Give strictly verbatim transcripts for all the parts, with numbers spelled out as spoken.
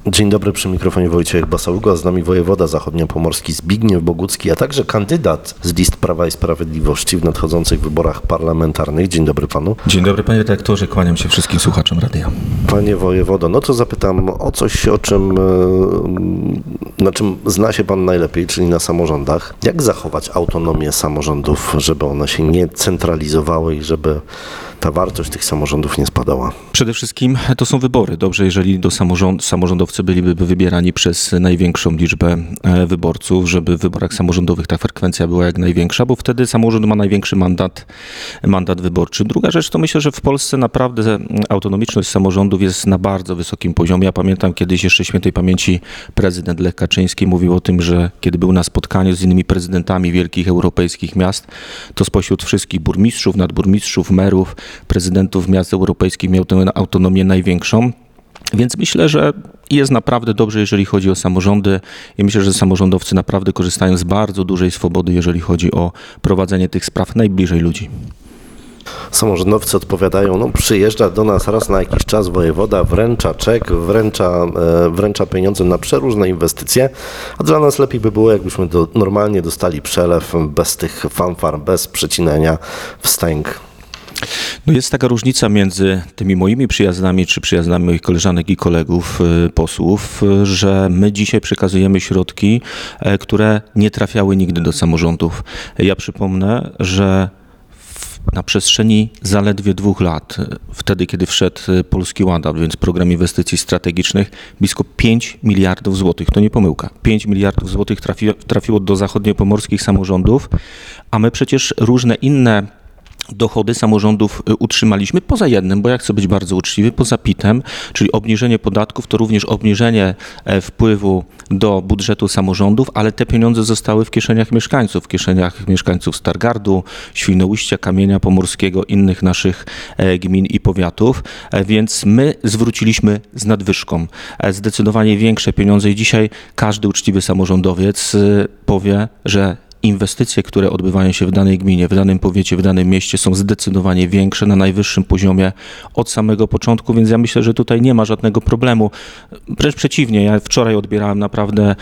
Dzień dobry, przy mikrofonie Wojciech Basaługa, z nami wojewoda zachodniopomorski Zbigniew Bogucki, a także kandydat z list Prawa i Sprawiedliwości w nadchodzących wyborach parlamentarnych. Dzień dobry panu. Dzień dobry panie redaktorze, kłaniam się wszystkim słuchaczom radia. Panie wojewodo, no to zapytam o coś, o czym, na czym zna się pan najlepiej, czyli na samorządach. Jak zachować autonomię samorządów, żeby one się nie centralizowały i żeby ta wartość tych samorządów nie spadała? Przede wszystkim to są wybory. Dobrze, jeżeli do samorząd, samorządowcy byliby wybierani przez największą liczbę wyborców, żeby w wyborach samorządowych ta frekwencja była jak największa, bo wtedy samorząd ma największy mandat, mandat wyborczy. Druga rzecz to myślę, że w Polsce naprawdę autonomiczność samorządów jest na bardzo wysokim poziomie. Ja pamiętam kiedyś jeszcze świętej pamięci prezydent Lech Kaczyński mówił o tym, że kiedy był na spotkaniu z innymi prezydentami wielkich europejskich miast, to spośród wszystkich burmistrzów, nadburmistrzów, merów, prezydentów miast europejskich miał tę autonomię największą. Więc myślę, że jest naprawdę dobrze, jeżeli chodzi o samorządy i myślę, że samorządowcy naprawdę korzystają z bardzo dużej swobody, jeżeli chodzi o prowadzenie tych spraw najbliżej ludzi. Samorządowcy odpowiadają, no przyjeżdża do nas raz na jakiś czas wojewoda, wręcza czek, wręcza, wręcza pieniądze na przeróżne inwestycje, a dla nas lepiej by było, jakbyśmy do, normalnie dostali przelew bez tych fanfar, bez przecinania wstęg. No jest taka różnica między tymi moimi przyjazdami, czy przyjazdami moich koleżanek i kolegów posłów, że my dzisiaj przekazujemy środki, które nie trafiały nigdy do samorządów. Ja przypomnę, że na przestrzeni zaledwie dwóch lat, wtedy kiedy wszedł Polski Ład, a więc program inwestycji strategicznych, blisko pięć miliardów złotych, to nie pomyłka, pięć miliardów złotych trafi, trafiło do zachodniopomorskich samorządów, a my przecież różne inne dochody samorządów utrzymaliśmy poza jednym, bo ja chcę być bardzo uczciwy, poza P I T-em, czyli obniżenie podatków, to również obniżenie wpływu do budżetu samorządów, ale te pieniądze zostały w kieszeniach mieszkańców, w kieszeniach mieszkańców Stargardu, Świnoujścia, Kamienia Pomorskiego, innych naszych gmin i powiatów, więc my zwróciliśmy z nadwyżką zdecydowanie większe pieniądze i dzisiaj każdy uczciwy samorządowiec powie, że inwestycje, które odbywają się w danej gminie, w danym powiecie, w danym mieście są zdecydowanie większe, na najwyższym poziomie od samego początku, więc ja myślę, że tutaj nie ma żadnego problemu. Wręcz przeciwnie, ja wczoraj odbierałem naprawdę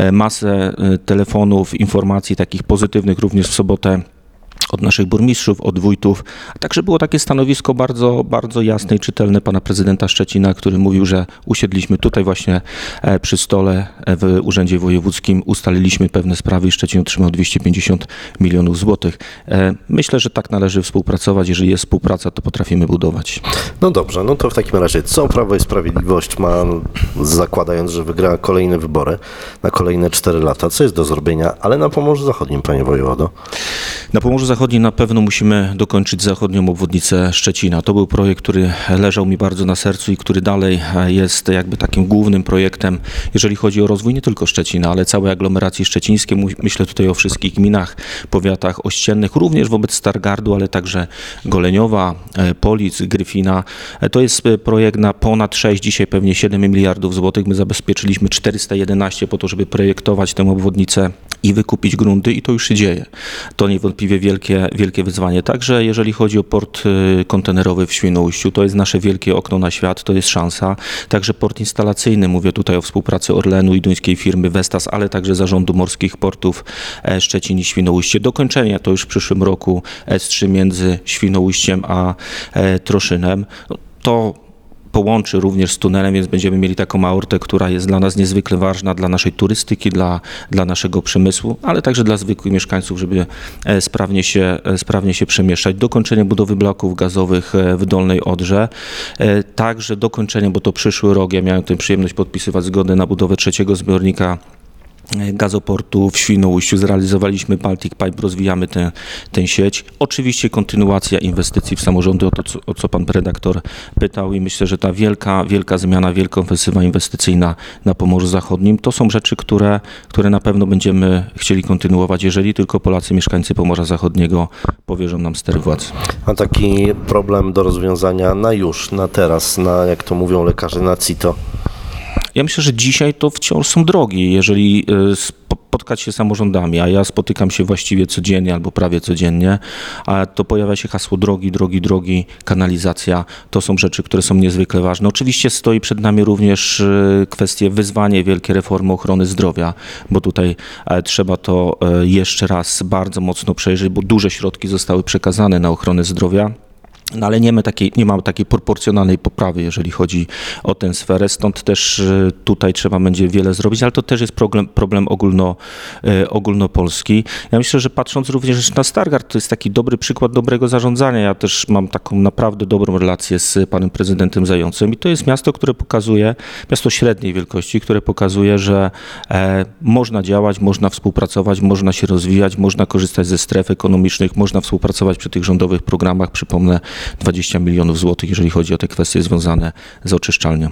masę telefonów, informacji takich pozytywnych, również w sobotę od naszych burmistrzów, od wójtów. Także było takie stanowisko bardzo, bardzo jasne i czytelne pana prezydenta Szczecina, który mówił, że usiedliśmy tutaj właśnie przy stole w Urzędzie Wojewódzkim, ustaliliśmy pewne sprawy i Szczecin otrzymał dwieście pięćdziesiąt milionów złotych. Myślę, że tak należy współpracować. Jeżeli jest współpraca, to potrafimy budować. No dobrze, no to w takim razie co Prawo i Sprawiedliwość ma, zakładając, że wygra kolejne wybory na kolejne cztery lata? Co jest do zrobienia, ale na Pomorzu Zachodnim, panie wojewodo? Na Pomorzu Zachodnim na pewno musimy dokończyć zachodnią obwodnicę Szczecina. To był projekt, który leżał mi bardzo na sercu i który dalej jest jakby takim głównym projektem, jeżeli chodzi o rozwój nie tylko Szczecina, ale całej aglomeracji szczecińskiej. Myślę tutaj o wszystkich gminach, powiatach ościennych, również wobec Stargardu, ale także Goleniowa, Polic, Gryfina. To jest projekt na ponad sześć, dzisiaj pewnie siedem miliardów złotych. My zabezpieczyliśmy czterysta jedenaście po to, żeby projektować tę obwodnicę i wykupić grunty i to już się dzieje. To niewątpliwie wielkie, wielkie wyzwanie. Także jeżeli chodzi o port kontenerowy w Świnoujściu, to jest nasze wielkie okno na świat, to jest szansa. Także port instalacyjny, mówię tutaj o współpracy Orlenu i duńskiej firmy Vestas, ale także Zarządu Morskich Portów Szczecin i Świnoujście. Dokończenie to już w przyszłym roku S trzy między Świnoujściem a Troszynem. To połączy również z tunelem, więc będziemy mieli taką aortę, która jest dla nas niezwykle ważna, dla naszej turystyki, dla, dla naszego przemysłu, ale także dla zwykłych mieszkańców, żeby sprawnie się, sprawnie się przemieszczać. Dokończenie budowy bloków gazowych w Dolnej Odrze, także dokończenie, bo to przyszły rok, ja miałem tę przyjemność podpisywać zgodę na budowę trzeciego zbiornika gazoportu w Świnoujściu. Zrealizowaliśmy Baltic Pipe, rozwijamy tę, tę sieć. Oczywiście kontynuacja inwestycji w samorządy, o to, co, o co pan redaktor pytał i myślę, że ta wielka, wielka zmiana, wielka ofensywa inwestycyjna na Pomorzu Zachodnim, to są rzeczy, które, które na pewno będziemy chcieli kontynuować, jeżeli tylko Polacy, mieszkańcy Pomorza Zachodniego powierzą nam stery władzy. A taki problem do rozwiązania na już, na teraz, na, jak to mówią lekarze, na CITO? Ja myślę, że dzisiaj to wciąż są drogi. Jeżeli spotkać się z samorządami, a ja spotykam się właściwie codziennie albo prawie codziennie, a to pojawia się hasło drogi, drogi, drogi, kanalizacja. To są rzeczy, które są niezwykle ważne. Oczywiście stoi przed nami również e, kwestie, wyzwanie wielkie reformy ochrony zdrowia, bo tutaj e, trzeba to e, jeszcze raz bardzo mocno przejrzeć, bo duże środki zostały przekazane na ochronę zdrowia. No ale nie ma, takiej, nie ma takiej proporcjonalnej poprawy, jeżeli chodzi o tę sferę, stąd też y, tutaj trzeba będzie wiele zrobić, ale to też jest problem, problem ogólno, y, ogólnopolski. Ja myślę, że patrząc również na Stargard, to jest taki dobry przykład dobrego zarządzania. Ja też mam taką naprawdę dobrą relację z panem prezydentem Zającem i to jest miasto, które pokazuje, miasto średniej wielkości, które pokazuje, że e, można działać, można współpracować, można się rozwijać, można korzystać ze stref ekonomicznych, można współpracować przy tych rządowych programach, przypomnę, dwadzieścia milionów złotych, jeżeli chodzi o te kwestie związane z oczyszczalnią.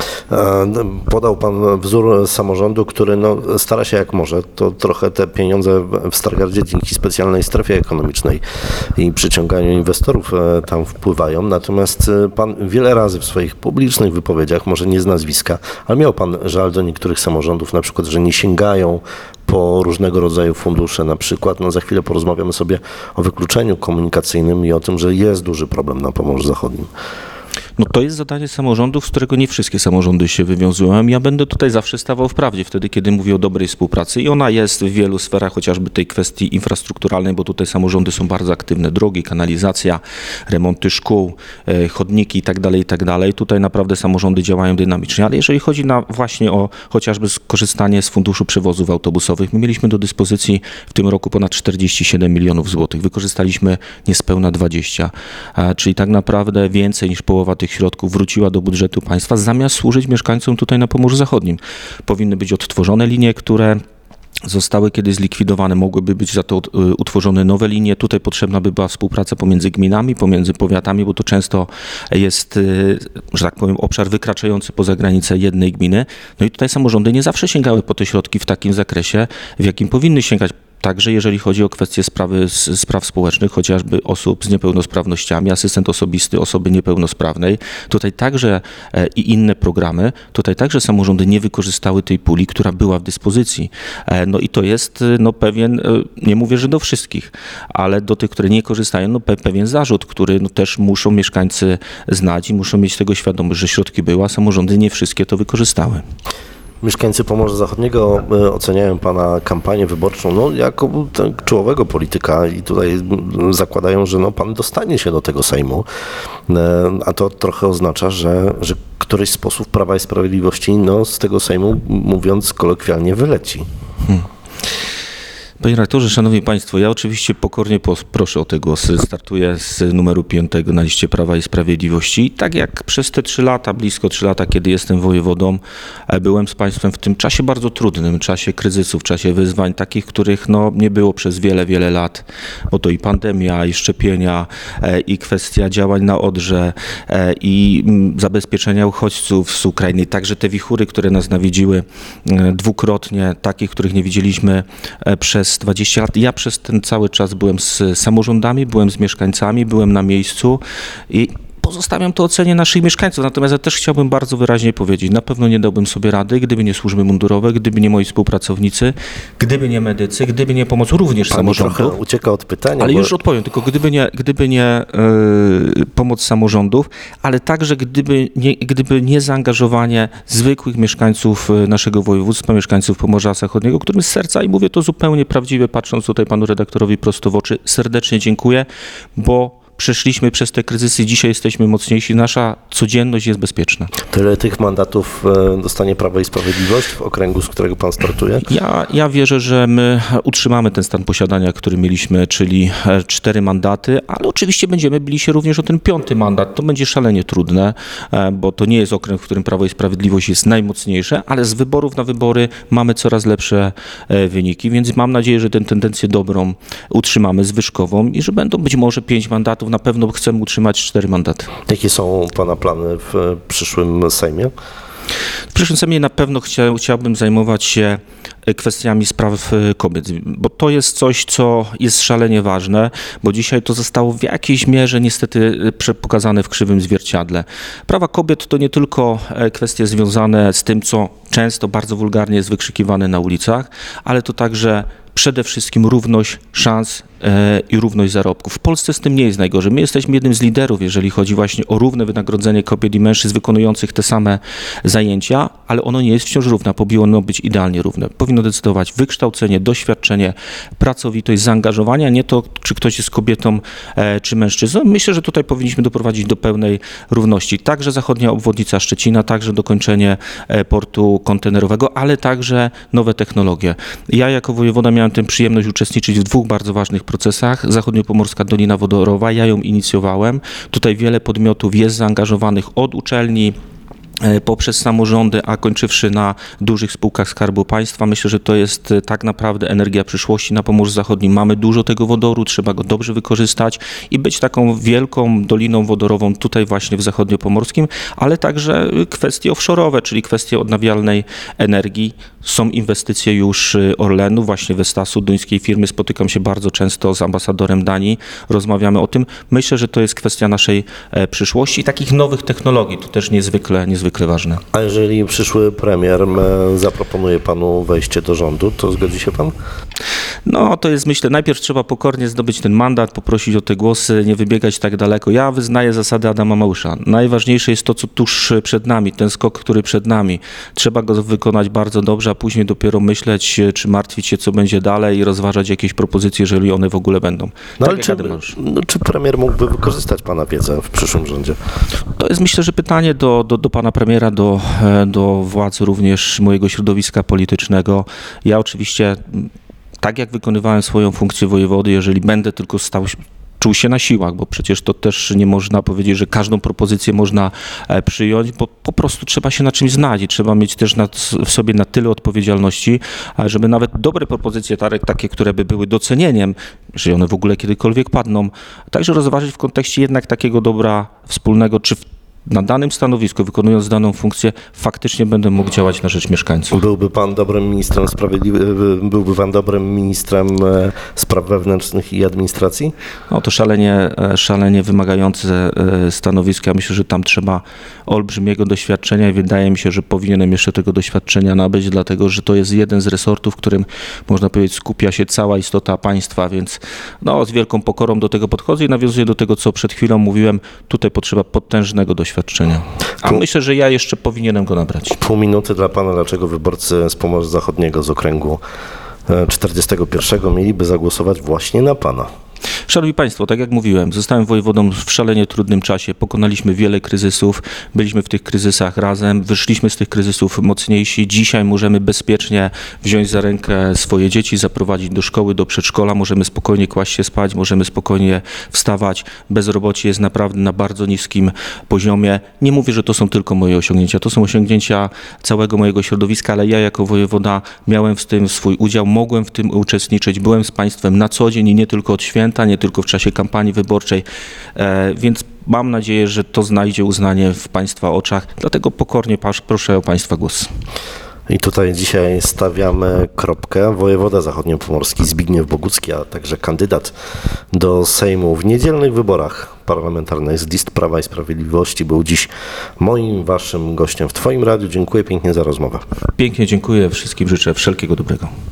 Podał pan wzór samorządu, który no, stara się jak może. To trochę te pieniądze w Stargardzie dzięki specjalnej strefie ekonomicznej i przyciąganiu inwestorów tam wpływają. Natomiast pan wiele razy w swoich publicznych wypowiedziach, może nie z nazwiska, ale miał pan żal do niektórych samorządów, na przykład, że nie sięgają po różnego rodzaju fundusze, na przykład, no za chwilę porozmawiamy sobie o wykluczeniu komunikacyjnym i o tym, że jest duży problem na Pomorzu Zachodnim. No to jest zadanie samorządów, z którego nie wszystkie samorządy się wywiązują. Ja będę tutaj zawsze stawał w prawdzie, wtedy kiedy mówię o dobrej współpracy i ona jest w wielu sferach, chociażby tej kwestii infrastrukturalnej, bo tutaj samorządy są bardzo aktywne. Drogi, kanalizacja, remonty szkół, chodniki i tak dalej, i tak dalej. Tutaj naprawdę samorządy działają dynamicznie, ale jeżeli chodzi na właśnie o chociażby skorzystanie z funduszu przewozów autobusowych, my mieliśmy do dyspozycji w tym roku ponad czterdzieści siedem milionów złotych. Wykorzystaliśmy niespełna dwadzieścia, czyli tak naprawdę więcej niż połowa tych środków wróciła do budżetu państwa, zamiast służyć mieszkańcom tutaj na Pomorzu Zachodnim. Powinny być odtworzone linie, które zostały kiedyś zlikwidowane, mogłyby być za to utworzone nowe linie. Tutaj potrzebna by była współpraca pomiędzy gminami, pomiędzy powiatami, bo to często jest, że tak powiem, obszar wykraczający poza granicę jednej gminy. No i tutaj samorządy nie zawsze sięgały po te środki w takim zakresie, w jakim powinny sięgać. Także jeżeli chodzi o kwestie sprawy, spraw społecznych, chociażby osób z niepełnosprawnościami, asystent osobisty osoby niepełnosprawnej, tutaj także e, i inne programy, tutaj także samorządy nie wykorzystały tej puli, która była w dyspozycji. E, no i to jest no, pewien, e, nie mówię, że do wszystkich, ale do tych, które nie korzystają, no, pe, pewien zarzut, który no, też muszą mieszkańcy znać i muszą mieć tego świadomość, że środki były, a samorządy nie wszystkie to wykorzystały. Mieszkańcy Pomorza Zachodniego oceniają pana kampanię wyborczą no, jako czołowego polityka i tutaj zakładają, że no, pan dostanie się do tego Sejmu, a to trochę oznacza, że, że któryś z posłów Prawa i Sprawiedliwości no, z tego Sejmu, mówiąc kolokwialnie, wyleci. Hmm. Panie redaktorze, szanowni państwo, ja oczywiście pokornie proszę o te głosy. Startuję z numeru piątego na liście Prawa i Sprawiedliwości. I tak jak przez te trzy lata, blisko trzy lata, kiedy jestem wojewodą, byłem z państwem w tym czasie bardzo trudnym, czasie kryzysów, czasie wyzwań, takich, których no, nie było przez wiele, wiele lat, bo to i pandemia, i szczepienia, i kwestia działań na Odrze, i zabezpieczenia uchodźców z Ukrainy, także te wichury, które nas nawiedziły dwukrotnie, takich, których nie widzieliśmy przez dwadzieścia lat. Ja przez ten cały czas byłem z samorządami, byłem z mieszkańcami, byłem na miejscu i pozostawiam to ocenie naszych mieszkańców. Natomiast ja też chciałbym bardzo wyraźnie powiedzieć, na pewno nie dałbym sobie rady, gdyby nie służby mundurowe, gdyby nie moi współpracownicy, gdyby nie medycy, gdyby nie pomoc również Pan samorządów. trochę ucieka od pytania. Ale bo... już odpowiem, tylko gdyby nie, gdyby nie yy, pomoc samorządów, ale także gdyby nie, gdyby nie zaangażowanie zwykłych mieszkańców naszego województwa, mieszkańców Pomorza Zachodniego, którym z serca, i mówię to zupełnie prawdziwie, patrząc tutaj panu redaktorowi prosto w oczy, serdecznie dziękuję, bo przeszliśmy przez te kryzysy, dzisiaj jesteśmy mocniejsi, nasza codzienność jest bezpieczna. Tyle tych mandatów dostanie Prawo i Sprawiedliwość w okręgu, z którego pan startuje? Ja, ja wierzę, że my utrzymamy ten stan posiadania, który mieliśmy, czyli cztery mandaty, ale oczywiście będziemy bili się również o ten piąty mandat. To będzie szalenie trudne, bo to nie jest okręg, w którym Prawo i Sprawiedliwość jest najmocniejsze, ale z wyborów na wybory mamy coraz lepsze wyniki, więc mam nadzieję, że tę tendencję dobrą utrzymamy, zwyżkową i że będą być może pięć mandatów. Na pewno chcemy utrzymać cztery mandaty. Jakie są pana plany w przyszłym Sejmie? W przyszłym Sejmie na pewno chcia, chciałbym zajmować się kwestiami spraw kobiet, bo to jest coś, co jest szalenie ważne, bo dzisiaj to zostało w jakiejś mierze niestety pokazane w krzywym zwierciadle. Prawa kobiet to nie tylko kwestie związane z tym, co często bardzo wulgarnie jest wykrzykiwane na ulicach, ale to także przede wszystkim równość szans e, i równość zarobków. W Polsce z tym nie jest najgorzej. My jesteśmy jednym z liderów, jeżeli chodzi właśnie o równe wynagrodzenie kobiet i mężczyzn wykonujących te same zajęcia, ale ono nie jest wciąż równe, powinno być idealnie równe. Powinno decydować wykształcenie, doświadczenie, pracowitość, zaangażowanie, a nie to, czy ktoś jest kobietą, e, czy mężczyzną. Myślę, że tutaj powinniśmy doprowadzić do pełnej równości. Także zachodnia obwodnica Szczecina, także dokończenie e, portu kontenerowego, ale także nowe technologie. Ja jako wojewoda miałem tę przyjemność uczestniczyć w dwóch bardzo ważnych procesach. Zachodniopomorska Dolina Wodorowa, ja ją inicjowałem. Tutaj wiele podmiotów jest zaangażowanych od uczelni, poprzez samorządy, a kończywszy na dużych spółkach Skarbu Państwa. Myślę, że to jest tak naprawdę energia przyszłości na Pomorzu Zachodnim. Mamy dużo tego wodoru, trzeba go dobrze wykorzystać i być taką wielką doliną wodorową tutaj właśnie w Zachodniopomorskim, ale także kwestie offshore'owe, czyli kwestie odnawialnej energii. Są inwestycje już Orlenu, właśnie Vestasu, duńskiej firmy. Spotykam się bardzo często z ambasadorem Danii, rozmawiamy o tym. Myślę, że to jest kwestia naszej przyszłości i takich nowych technologii. To też niezwykle, niezwykle ważne. A jeżeli przyszły premier zaproponuje panu wejście do rządu, to zgodzi się pan? No to jest, myślę, najpierw trzeba pokornie zdobyć ten mandat, poprosić o te głosy, nie wybiegać tak daleko. Ja wyznaję zasady Adama Małysza. Najważniejsze jest to, co tuż przed nami, ten skok, który przed nami. Trzeba go wykonać bardzo dobrze, a później dopiero myśleć, czy martwić się, co będzie dalej i rozważać jakieś propozycje, jeżeli one w ogóle będą. No, tak ale czy, no, czy premier mógłby wykorzystać pana wiedzę w przyszłym rządzie? To jest, myślę, że pytanie do, do, do pana premiera, do, do władz również mojego środowiska politycznego. Ja oczywiście, tak jak wykonywałem swoją funkcję wojewody, jeżeli będę tylko stał czuł się na siłach, bo przecież to też nie można powiedzieć, że każdą propozycję można przyjąć, bo po prostu trzeba się na czymś znać i trzeba mieć też na, w sobie na tyle odpowiedzialności, żeby nawet dobre propozycje, takie, które by były docenieniem, jeżeli one w ogóle kiedykolwiek padną, także rozważyć w kontekście jednak takiego dobra wspólnego, czy w na danym stanowisku, wykonując daną funkcję, faktycznie będę mógł działać na rzecz mieszkańców. Byłby pan dobrym ministrem sprawiedliwy, byłby pan dobrym ministrem spraw wewnętrznych i administracji? No to szalenie, szalenie wymagające stanowisko. Ja myślę, że tam trzeba olbrzymiego doświadczenia i wydaje mi się, że powinienem jeszcze tego doświadczenia nabyć, dlatego że to jest jeden z resortów, w którym można powiedzieć skupia się cała istota państwa, więc no, z wielką pokorą do tego podchodzę i nawiązuję do tego, co przed chwilą mówiłem. Tutaj potrzeba potężnego doświadczenia. A Pół, myślę, że ja jeszcze powinienem go nabrać. Pół minuty dla pana, dlaczego wyborcy z Pomorza Zachodniego z okręgu czterdziestego pierwszego mieliby zagłosować właśnie na pana? Szanowni Państwo, tak jak mówiłem, zostałem wojewodą w szalenie trudnym czasie, pokonaliśmy wiele kryzysów, byliśmy w tych kryzysach razem, wyszliśmy z tych kryzysów mocniejsi. Dzisiaj możemy bezpiecznie wziąć za rękę swoje dzieci, zaprowadzić do szkoły, do przedszkola, możemy spokojnie kłaść się spać, możemy spokojnie wstawać. Bezrobocie jest naprawdę na bardzo niskim poziomie. Nie mówię, że to są tylko moje osiągnięcia, to są osiągnięcia całego mojego środowiska, ale ja jako wojewoda miałem w tym swój udział, mogłem w tym uczestniczyć, byłem z Państwem na co dzień i nie tylko od święta, nie tylko w czasie kampanii wyborczej, e, więc mam nadzieję, że to znajdzie uznanie w Państwa oczach, dlatego pokornie proszę o Państwa głos. I tutaj dzisiaj stawiamy kropkę. Wojewoda zachodniopomorski Zbigniew Bogucki, a także kandydat do Sejmu w niedzielnych wyborach parlamentarnych z list Prawa i Sprawiedliwości był dziś moim, waszym gościem w Twoim radiu. Dziękuję pięknie za rozmowę. Pięknie dziękuję, wszystkim życzę wszelkiego dobrego.